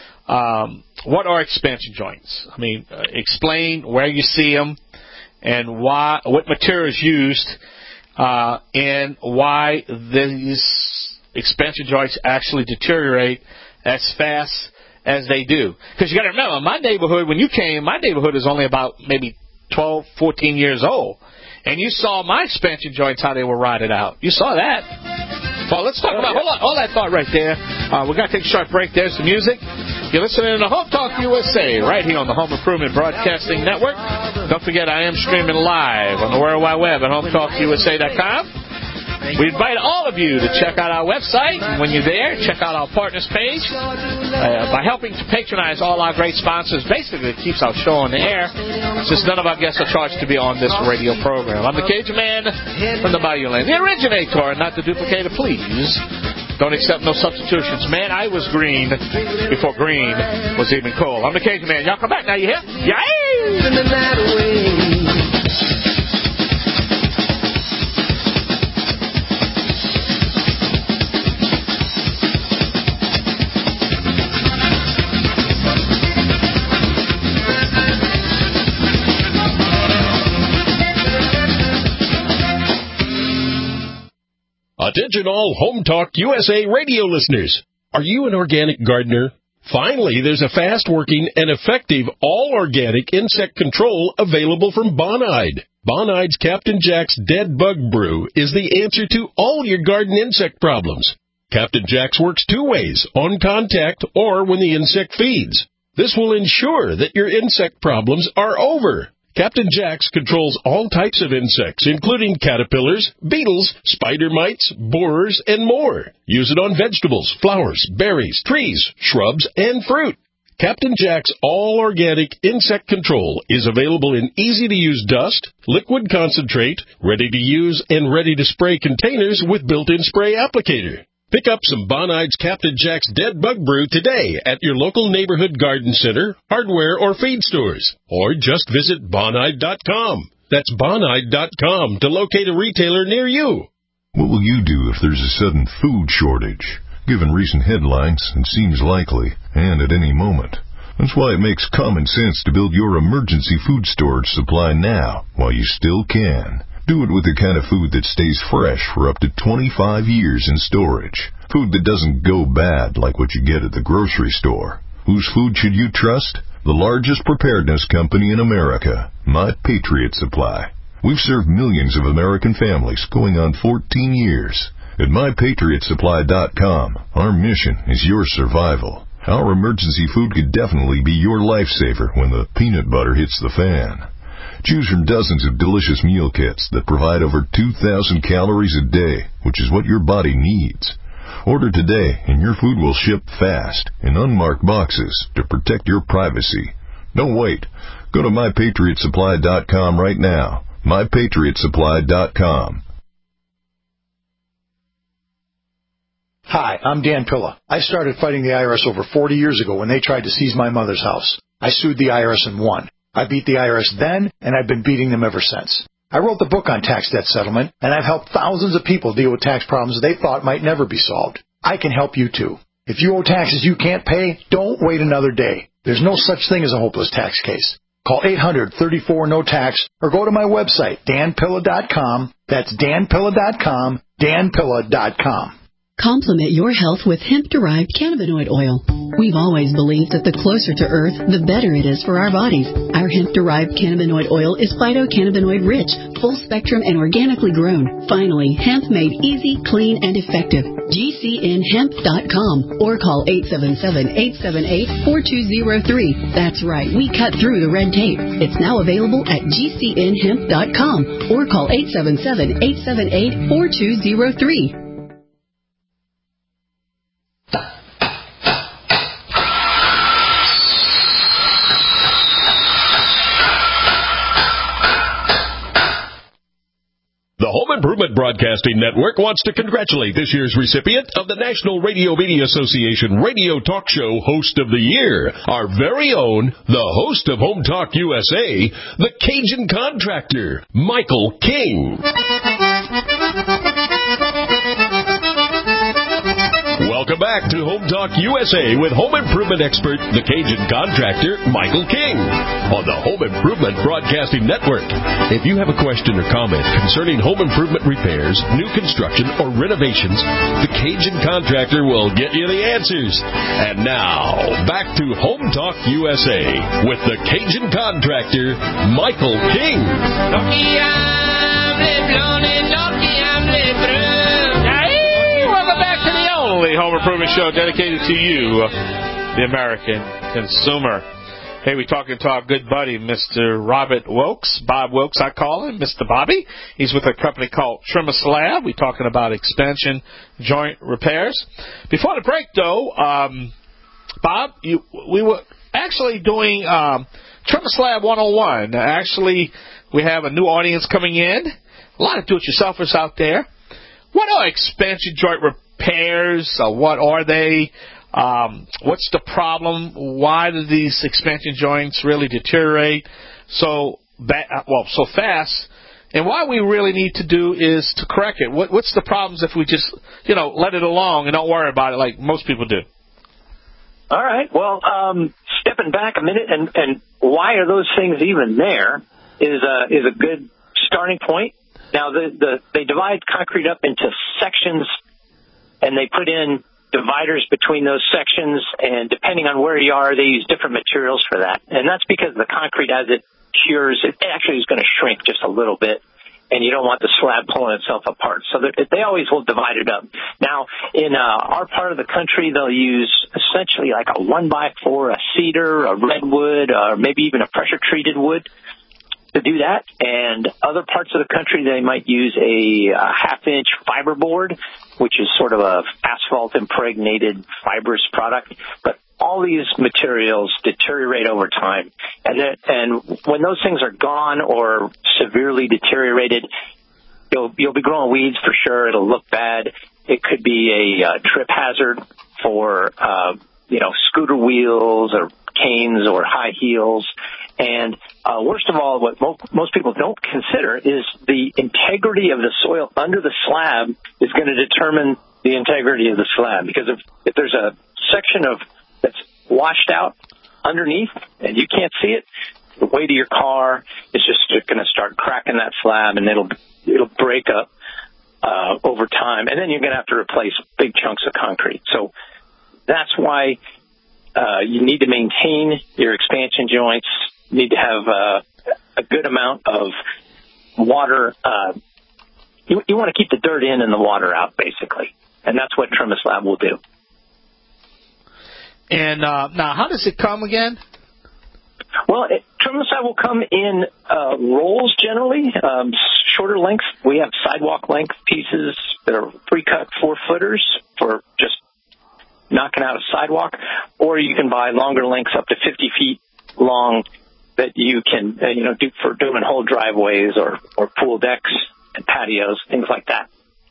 um, what are expansion joints? I mean, uh, explain where you see them and why, what material is used, uh, and why these expansion joints actually deteriorate as fast as they do. Because you got to remember, my neighborhood, when you came, my neighborhood is only about maybe twelve, fourteen years old. And you saw my expansion joints, how they were rotted out. You saw that. Well, let's talk oh, about, yeah. hold on, all that thought right there. Uh, we've got to take a short break. There's the music. You're listening to Home Talk U S A right here on the Home Improvement Broadcasting Network. Don't forget, I am streaming live on the World Wide Web at home talk u s a dot com. We invite all of you to check out our website. When you're there, check out our partners page. Uh, by helping to patronize all our great sponsors, basically it keeps our show on the air, since none of our guests are charged to be on this radio program. I'm the Cajun Man from the Bayou Land, the originator, not the duplicator, please. Don't accept no substitutions. Man, I was green before green was even cool. I'm the Cajun Man. Y'all come back now, you hear? Yay! Attention all Home Talk U S A radio listeners. Are you an organic gardener? Finally, there's a fast-working and effective all-organic insect control available from Bonide. Bonide's Captain Jack's Dead Bug Brew is the answer to all your garden insect problems. Captain Jack's works two ways, on contact or when the insect feeds. This will ensure that your insect problems are over. Captain Jack's controls all types of insects, including caterpillars, beetles, spider mites, borers, and more. Use it on vegetables, flowers, berries, trees, shrubs, and fruit. Captain Jack's all-organic insect control is available in easy-to-use dust, liquid concentrate, ready-to-use and ready-to-spray containers with built-in spray applicator. Pick up some Bonide's Captain Jack's Dead Bug Brew today at your local neighborhood garden center, hardware, or feed stores. Or just visit Bonide dot com. That's Bonide dot com to locate a retailer near you. What will you do if there's a sudden food shortage? Given recent headlines, it seems likely, and at any moment. That's why it makes common sense to build your emergency food storage supply now, while you still can. Do it with the kind of food that stays fresh for up to twenty-five years in storage. Food that doesn't go bad like what you get at the grocery store. Whose food should you trust? The largest preparedness company in America, My Patriot Supply. We've served millions of American families going on fourteen years. At my patriot supply dot com, our mission is your survival. Our emergency food could definitely be your lifesaver when the peanut butter hits the fan. Choose from dozens of delicious meal kits that provide over two thousand calories a day, which is what your body needs. Order today, and your food will ship fast in unmarked boxes to protect your privacy. Don't wait. Go to my patriot supply dot com right now. my patriot supply dot com. Hi, I'm Dan Pilla. I started fighting the I R S over forty years ago when they tried to seize my mother's house. I sued the I R S and won. I beat the I R S then, and I've been beating them ever since. I wrote the book on tax debt settlement, and I've helped thousands of people deal with tax problems they thought might never be solved. I can help you, too. If you owe taxes you can't pay, don't wait another day. There's no such thing as a hopeless tax case. Call eight hundred, thirty-four, no tax, or go to my website, dan pilla dot com. That's dan pilla dot com, dan pilla dot com. Complement your health with hemp-derived cannabinoid oil. We've always believed that the closer to Earth, the better it is for our bodies. Our hemp-derived cannabinoid oil is phytocannabinoid-rich, full-spectrum, and organically grown. Finally, hemp made easy, clean, and effective. G C N hemp dot com or call eight seven seven, eight seven eight, four two zero three. That's right, we cut through the red tape. It's now available at G C N hemp dot com or call eight seven seven, eight seven eight, four two zero three. The Home Improvement Broadcasting Network wants to congratulate this year's recipient of the National Radio Media Association Radio Talk Show Host of the Year, our very own, the host of Home Talk U S A, the Cajun Contractor, Michael King. Welcome back to Home Talk U S A with home improvement expert, the Cajun Contractor, Michael King, on the Home Improvement Broadcasting Network. If you have a question or comment concerning home improvement repairs, new construction, or renovations, the Cajun Contractor will get you the answers. And now, back to Home Talk U S A with the Cajun Contractor, Michael King. Welcome back to the only home improvement show dedicated to you, the American consumer. Hey, we're talking to our good buddy, Mister Robert Wilkes, Bob Wilkes, I call him, Mister Bobby. He's with a company called Trimmer Slab. We're talking about expansion joint repairs. Before the break, though, um, Bob, you, we were actually doing um, Trimmer Slab one oh one. Actually, we have a new audience coming in, a lot of do-it-yourselfers out there. What are expansion joint repairs? Uh, what are they? Um, what's the problem? Why do these expansion joints really deteriorate so ba- well so fast? And what we really need to do is to correct it. What, what's the problems if we just, you know, let it along and don't worry about it like most people do? All right. Well, um, stepping back a minute, and, and why are those things even there is a, is a good starting point. Now, the, the they divide concrete up into sections, and they put in dividers between those sections, and depending on where you are, they use different materials for that. And that's because the concrete, as it cures, it actually is going to shrink just a little bit, and you don't want the slab pulling itself apart. So they always will divide it up. Now, in uh, our part of the country, they'll use essentially like a one by four, a cedar, a redwood, or maybe even a pressure-treated wood to do that. And other parts of the country, they might use a, a half-inch fiberboard, which is sort of a asphalt-impregnated fibrous product. But all these materials deteriorate over time. And, then, and when those things are gone or severely deteriorated, you'll, you'll be growing weeds for sure. It'll look bad. It could be a uh, trip hazard for, uh, you know, scooter wheels or canes or high heels. And uh, worst of all, what mo- most people don't consider is the integrity of the soil under the slab is going to determine the integrity of the slab. Because if, if there's a section of that's washed out underneath and you can't see it, the weight of your car is just going to start cracking that slab, and it'll it'll break up uh, over time. And then you're going to have to replace big chunks of concrete. So that's why uh, you need to maintain your expansion joints. Need to have uh, a good amount of water. Uh, you, you want to keep the dirt in and the water out, basically, and that's what Trimmer Slab will do. And uh, now, how does it come again? Well, it, Trimmer Slab will come in uh, rolls generally, um, shorter lengths. We have sidewalk length pieces that are pre-cut four footers for just knocking out a sidewalk, or you can buy longer lengths up to fifty feet long that you can, uh, you know, do for doing whole driveways or, or pool decks and patios, things like that.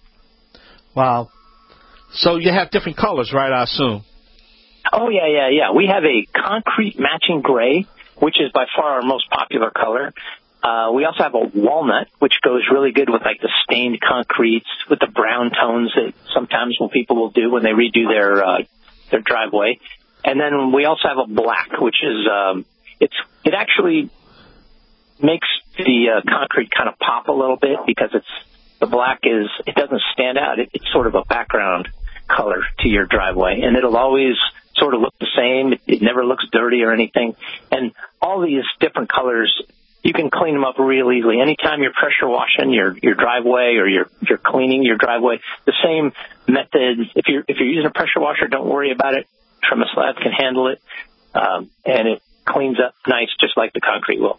Wow. So you have different colors, right, I assume? Oh, yeah, yeah, yeah. We have a concrete matching gray, which is by far our most popular color. Uh, we also have a walnut, which goes really good with, like, the stained concretes, with the brown tones that sometimes when people will do when they redo their uh, their driveway. And then we also have a black, which is... Um, It's it actually makes the uh, concrete kind of pop a little bit because it's the black is it doesn't stand out. It, it's sort of a background color to your driveway, and it'll always sort of look the same. It, it never looks dirty or anything. And all these different colors, you can clean them up real easily. Anytime you're pressure washing your your driveway or you're you're cleaning your driveway, the same method. If you're if you're using a pressure washer, don't worry about it. Trimmer Slab can handle it, um, and it cleans up nice, just like the concrete will.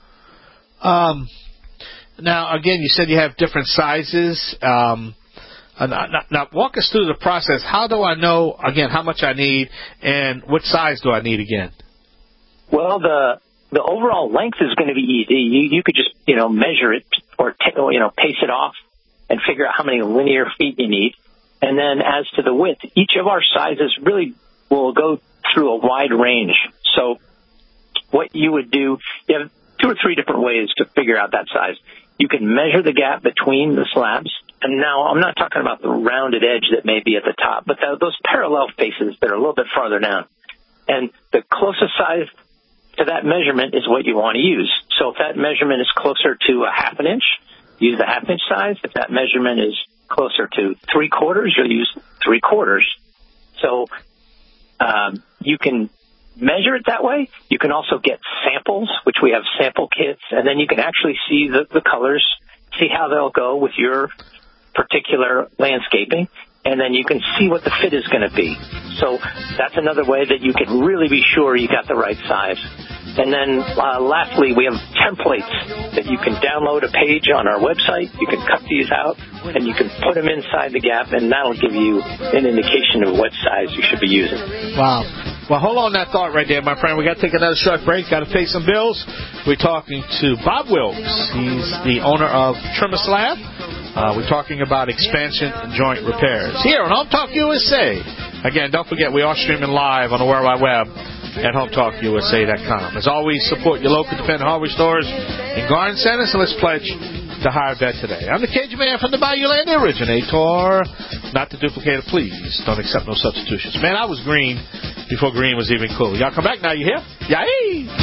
Um, now, again, you said you have different sizes. Um, now, now, walk us through the process. How do I know, again, how much I need, and what size do I need again? Well, the the overall length is going to be easy. You, you could just, you know, measure it or, t- you know, pace it off and figure out how many linear feet you need. And then as to the width, each of our sizes really will go through a wide range. So what you would do, you have two or three different ways to figure out that size. You can measure the gap between the slabs. And now I'm not talking about the rounded edge that may be at the top, but the, those parallel faces that are a little bit farther down. And the closest size to that measurement is what you want to use. So if that measurement is closer to a half an inch, use the half inch size. If that measurement is closer to three quarters, you'll use three quarters. So um, you can measure it that way. You can also get samples, which we have sample kits, and then you can actually see the, the colors, see how they'll go with your particular landscaping, and then you can see what the fit is going to be. So that's another way that you can really be sure you got the right size. And then uh, lastly, we have templates that you can download a page on our website. You can cut these out, and you can put them inside the gap, and that'll give you an indication of what size you should be using. Wow. Well, hold on that thought right there, my friend. We got to take another short break. Got to pay some bills. We're talking to Bob Wilkes. He's the owner of Trimislab. Uh, we're talking about expansion and joint repairs here on Home Talk U S A. Again, don't forget, we are streaming live on the World Wide Web at home talk U S A dot com. As always, support your local independent hardware stores and garden centers, and let's pledge to hire vet today. I'm the Cajun Man from the Bayou Land, the originator. Not to duplicate it, please. Don't accept no substitutions. Man, I was green before green was even cool. Y'all come back now, you hear? Yay!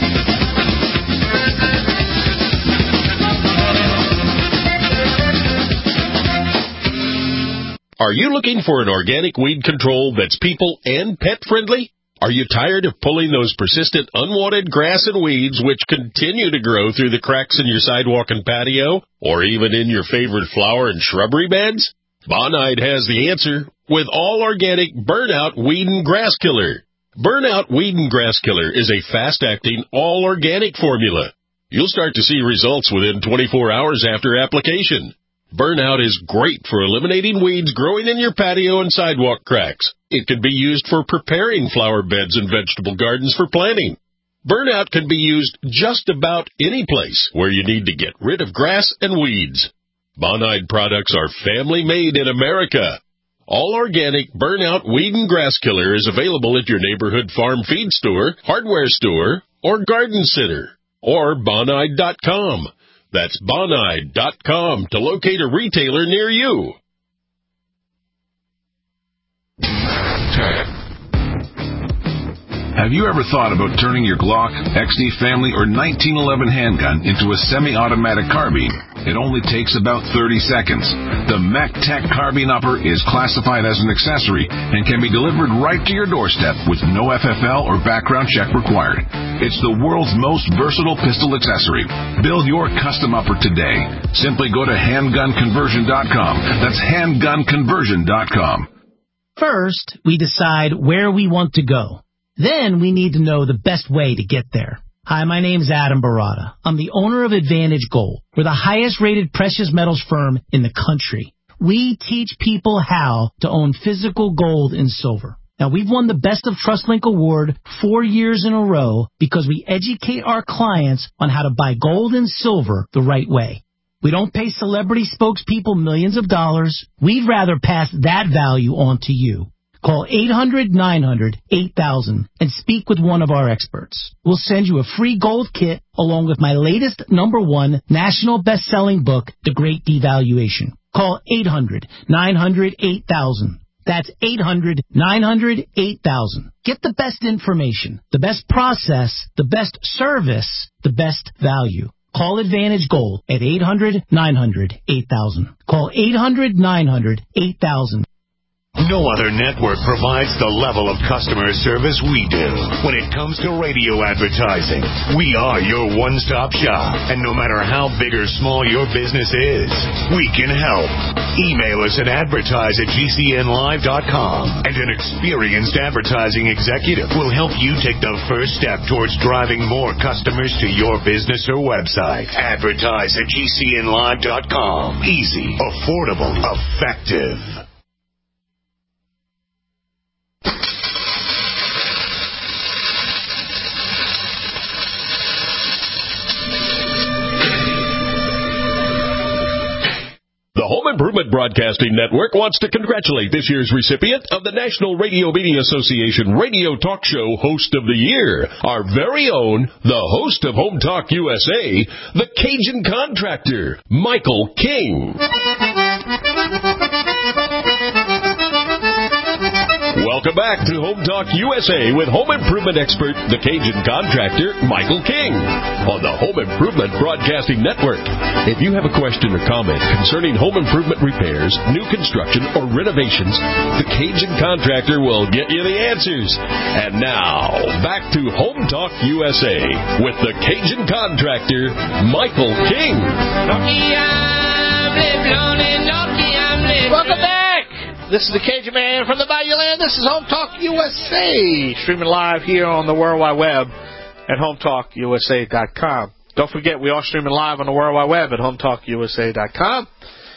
Are you looking for an organic weed control that's people and pet friendly? Are you tired of pulling those persistent unwanted grass and weeds which continue to grow through the cracks in your sidewalk and patio, or even in your favorite flower and shrubbery beds? Bonide has the answer with all organic Burnout Weed and Grass Killer. Burnout Weed and Grass Killer is a fast-acting, all-organic formula. You'll start to see results within twenty-four hours after application. Burnout is great for eliminating weeds growing in your patio and sidewalk cracks. It can be used for preparing flower beds and vegetable gardens for planting. Burnout can be used just about any place where you need to get rid of grass and weeds. Bonide products are family-made in America. All organic Burnout Weed and Grass Killer is available at your neighborhood farm feed store, hardware store, or garden center, or bonide dot com. That's bonide dot com to locate a retailer near you. Have you ever thought about turning your Glock, X D Family, or nineteen eleven handgun into a semi-automatic carbine? It only takes about thirty seconds. The MechTech Carbine Upper is classified as an accessory and can be delivered right to your doorstep with no F F L or background check required. It's the world's most versatile pistol accessory. Build your custom upper today. Simply go to handgun conversion dot com. That's handgun conversion dot com. First, we decide where we want to go. Then we need to know the best way to get there. Hi, my name is Adam Barada. I'm the owner of Advantage Gold. We're the highest rated precious metals firm in the country. We teach people how to own physical gold and silver. Now, we've won the Best of TrustLink Award four years in a row because we educate our clients on how to buy gold and silver the right way. We don't pay celebrity spokespeople millions of dollars. We'd rather pass that value on to you. Call eight hundred nine hundred eight thousand and speak with one of our experts. We'll send you a free gold kit along with my latest number one national best-selling book, The Great Devaluation. Call eight hundred nine hundred eight thousand. That's eight hundred nine hundred eight thousand. Get the best information, the best process, the best service, the best value. Call Advantage Gold at eight hundred nine hundred eight thousand. Call eight hundred nine hundred eight thousand. No other network provides the level of customer service we do. When it comes to radio advertising, we are your one-stop shop. And no matter how big or small your business is, we can help. Email us at advertise at G C N live dot com, and an experienced advertising executive will help you take the first step towards driving more customers to your business or website. Advertise at G C N live dot com. Easy, affordable, effective. The Home Improvement Broadcasting Network wants to congratulate this year's recipient of the National Radio Media Association Radio Talk Show Host of the Year, our very own, the host of Home Talk U S A, the Cajun Contractor, Michael King. Welcome back to Home Talk U S A with home improvement expert, the Cajun Contractor, Michael King, on the Home Improvement Broadcasting Network. If you have a question or comment concerning home improvement repairs, new construction, or renovations, the Cajun Contractor will get you the answers. And now, back to Home Talk U S A with the Cajun Contractor, Michael King. Welcome back. This is the Cajun Man from the Bayou Land. This is Home Talk U S A, streaming live here on the World Wide Web at home talk u s a dot com. Don't forget, we are streaming live on the World Wide Web at home talk u s a dot com.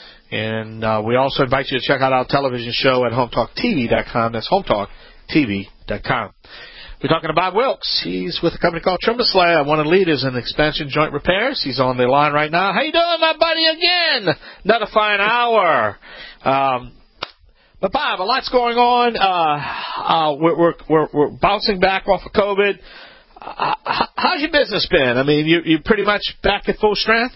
And uh, we also invite you to check out our television show at home talk t v dot com. That's home talk t v dot com. We're talking to Bob Wilkes. He's with a company called TrimTheSlab, one of the leaders in expansion joint repairs. He's on the line right now. How you doing, my buddy, again? Another fine hour. Um, but, Bob, a lot's going on. Uh, uh, we're, we're, we're, we're bouncing back off of COVID. Uh, how's your business been? I mean, you, you're pretty much back at full strength?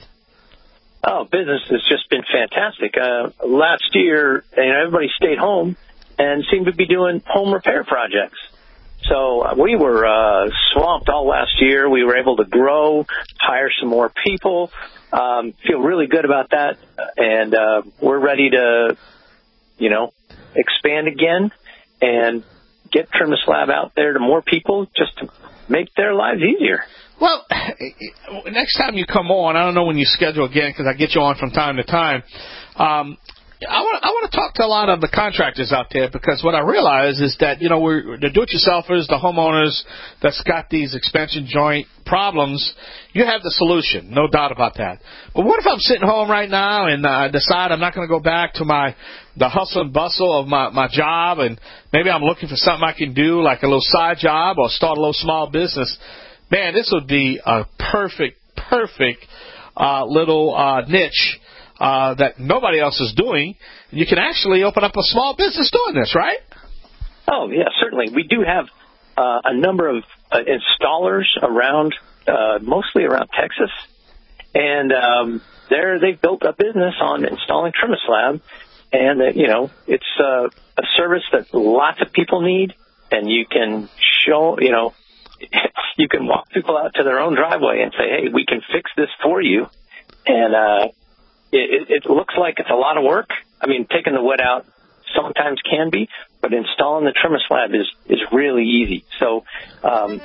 Oh, business has just been fantastic. Uh, last year, you know, everybody stayed home and seemed to be doing home repair projects. So we were uh, swamped all last year. We were able to grow, hire some more people, um, feel really good about that. And uh, we're ready to, you know, expand again and get TrimTheSlab out there to more people just to make their lives easier. Well, next time you come on, I don't know when you schedule again because I get you on from time to time. Um, I want I want to talk to a lot of the contractors out there because what I realize is that, you know, we're the do-it-yourselfers, the homeowners that's got these expansion joint problems. You have the solution, no doubt about that. But what if I'm sitting home right now and I uh, decide I'm not going to go back to my the hustle and bustle of my, my job, and maybe I'm looking for something I can do like a little side job or start a little small business? Man, this would be a perfect, perfect uh, little uh, niche uh, that nobody else is doing. You can actually open up a small business doing this, right? Oh, yeah, certainly. We do have uh, a number of uh, installers around, uh, mostly around Texas. And um, they're, they've built a business on installing TrimTheSlab. And, uh, you know, it's uh, a service that lots of people need. And you can show, you know, you can walk people out to their own driveway and say, hey, we can fix this for you. And uh, it, it looks like it's a lot of work. I mean, taking the wood out sometimes can be, but installing the TrimTheSlab is, is really easy. So, um,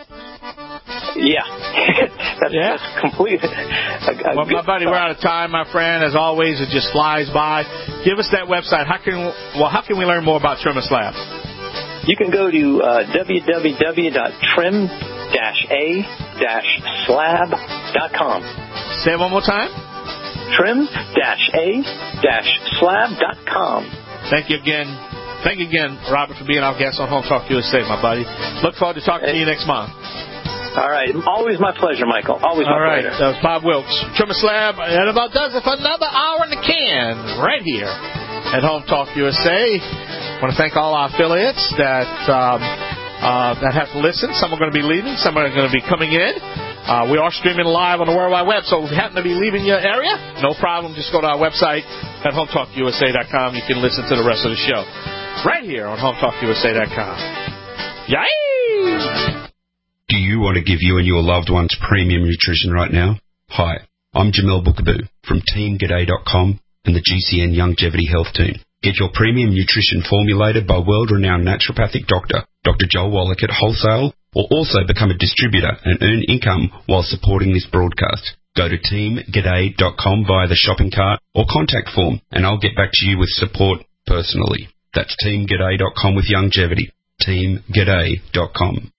yeah, that's, yeah. that's complete. A, a well, my buddy, thought. We're out of time, my friend. As always, it just flies by. Give us that website. How can well, how can we learn more about TrimTheSlab? You can go to uh, w w w dot trim dash a dash slab dot com. Say it one more time. trim dash a dash slab dot com. Thank you again. Thank you again, Robert, for being our guest on Home Talk U S A, my buddy. Look forward to talking hey. to you next month. All right. Always my pleasure, Michael. Always my All right. pleasure. That was Bob Wilkes. TrimTheSlab, and about does it for another hour in the can right here at Home Talk U S A. I want to thank all our affiliates that um, uh, that have to listen. Some are going to be leaving. Some are going to be coming in. Uh, we are streaming live on the World Wide Web, so if you happen to be leaving your area, no problem. Just go to our website at home talk u s a dot com. You can listen to the rest of the show right here on home talk u s a dot com. Yay! Do you want to give you and your loved ones premium nutrition right now? Hi, I'm Jamel Bookaboo from team g'day dot com and the G C N Longevity Health Team. Get your premium nutrition formulated by world-renowned naturopathic doctor, Doctor Joel Wallach at Wholesale, or also become a distributor and earn income while supporting this broadcast. Go to team g'day dot com via the shopping cart or contact form, and I'll get back to you with support personally. That's team g'day dot com with longevity. team g'day dot com.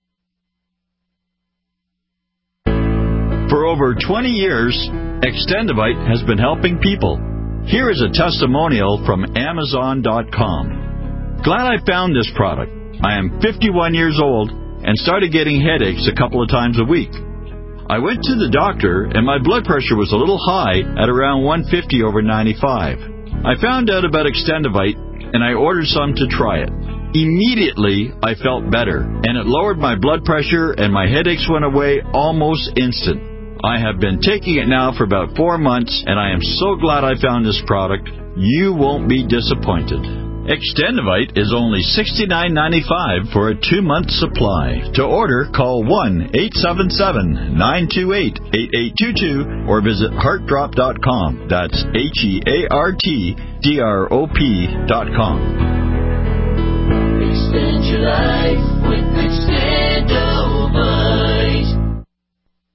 For over twenty years, Extendivite has been helping people. Here is a testimonial from Amazon dot com. Glad I found this product. I am fifty-one years old and started getting headaches a couple of times a week. I went to the doctor and my blood pressure was a little high at around one fifty over ninety-five. I found out about Extendivite and I ordered some to try it. Immediately, I felt better and it lowered my blood pressure and my headaches went away almost instant. I have been taking it now for about four months, and I am so glad I found this product. You won't be disappointed. Extendivite is only sixty-nine ninety-five for a two-month supply. To order, call one eight seven seven, nine two eight, eight eight two two or visit heart drop dot com. That's H E A R T D R O P dot com. Extend your life with Extend.